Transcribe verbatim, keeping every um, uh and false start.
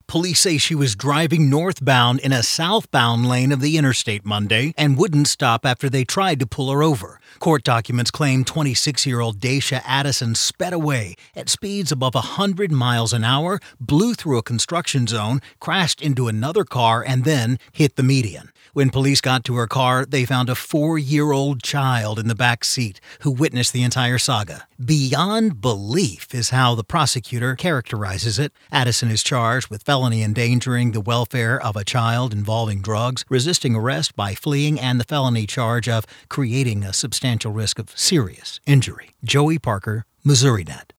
Police say she was driving northbound in a southbound lane of the interstate Monday and wouldn't stop after they tried to pull her over. Court documents claim twenty-six-year-old Daisha Addison sped away at speeds above one hundred miles an hour, blew through a construction zone, crashed into another car, and then hit the median. When police got to her car, they found a four-year-old child in the back seat who witnessed the entire saga. Beyond belief is how the prosecutor characterizes it. Addison is charged with felony endangering the welfare of a child involving drugs, resisting arrest by fleeing, and the felony charge of creating a substantial risk of serious injury. Joey Parker, MissouriNet.